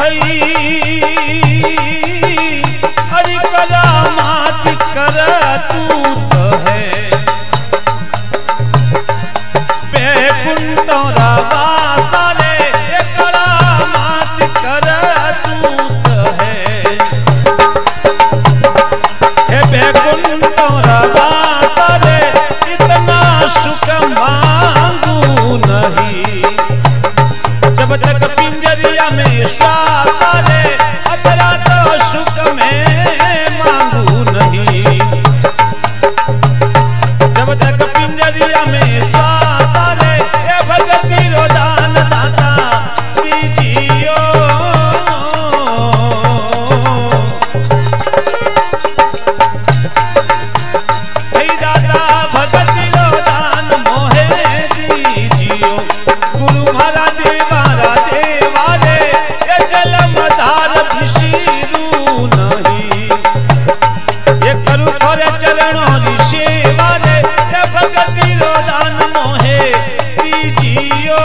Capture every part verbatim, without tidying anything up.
भई अरे करामात कर तू तो है बैकुंठ वासा रे करामात कर तू तो है हे बैकुंठ वासा रे इतना सुख मांगू नहीं जब तक पिंजरिया में श्वास रे अतरा तो सुख में मांगू नहीं जब तक पिंजरिया में श्वास रे हे भगति रो दान दाता दीजियो हे दाता भगति रो दान मोहे दीजियो गुरु महाराज देवारा देवा रे ये जलमधार भिषीरू नहीं ये करू थोरे चरणों री सेवा रे ये भगति रो दान मोहे दीजियो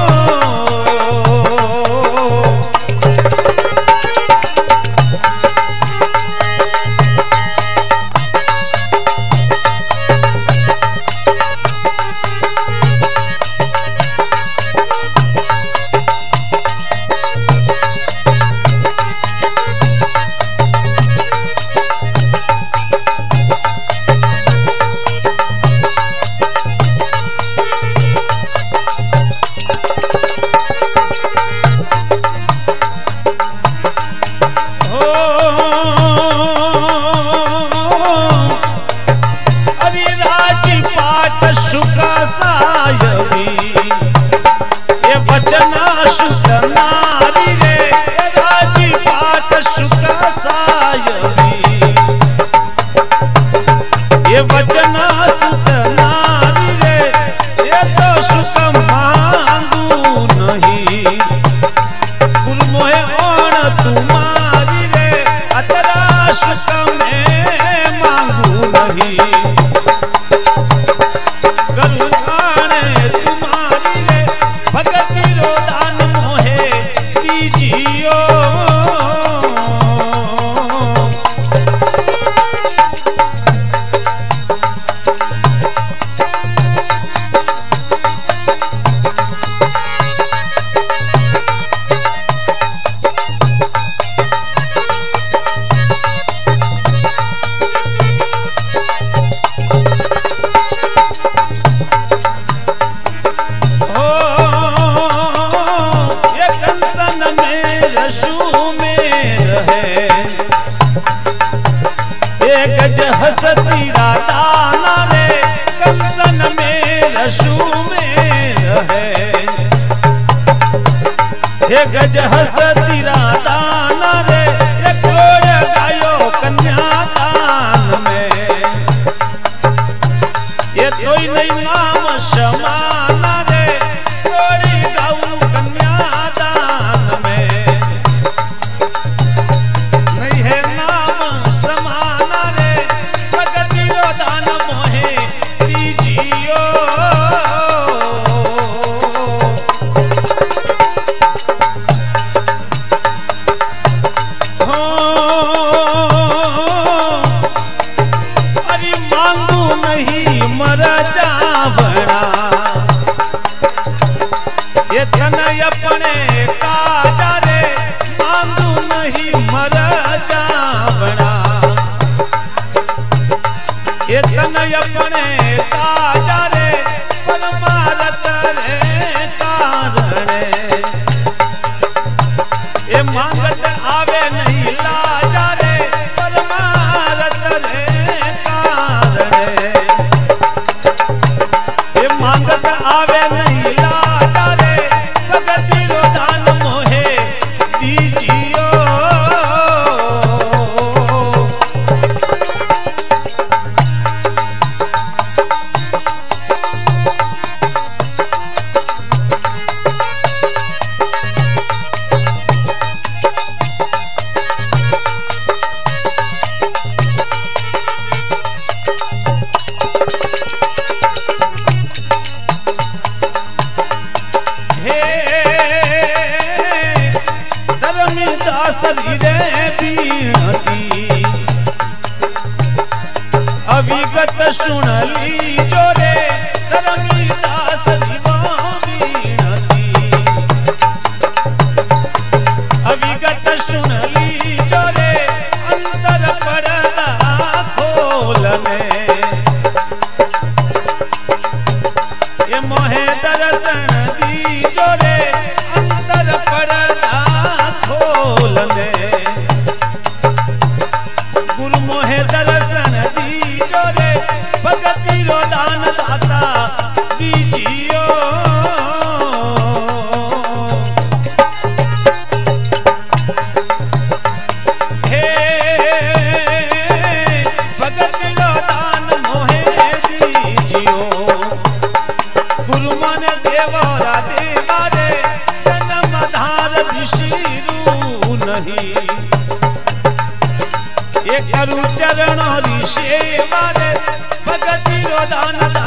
अरे राजपाट सुख सायवी ये वचना सुख नारी रे राजपाट सुख सायवी ये वचना सुख नारी रे ये तो सुख मांगू नहीं गुरु मोहे ओण तुम्हारी रे अतरा सुख में मांगू नहीं गरुड़ाने तुम्हारी रे भगति रो दान मोहे दीजियो गज हसती राताना रे कंसन में रसू में रहे हे गज हसती राताना रे ये क्रोड़ गायो कन्यादान में ये कोई नहीं नाम समाना रे क्रोड़ी गाऊ कन्यादान में नहीं है नाम समाना रे भगति रो दान मोहे दीजियो अरे मांगू नहीं मर जावड़ा ये धन अपने काजा रे मांगू नहीं मर जावड़ा ये धन अपने काजा रे परमारत रे कारण ये मांगत आवे नहीं लाजा रे परमारत रे कारण ये मांगत आवे नहीं लाजा रे भगति रो दान मोहे दीजियो धर्मदास रे बीनती अविगत सुनली जोरे धर्मदास बीनती अविगत सुनली जोरे अंतर पड़दा खोलने ये मोहे दर्शन दी जोरे अंतर पड़दा खोलने गुरु मोहे दर्शन दी जोरे भगति रो दान दाता दीजियो हे भगति रो दान मोहे दीजियो गुरु मन देवरा देवारे जन्म धार विशीरू नहीं ये करु चरण ऋषि मारे भगति रो दान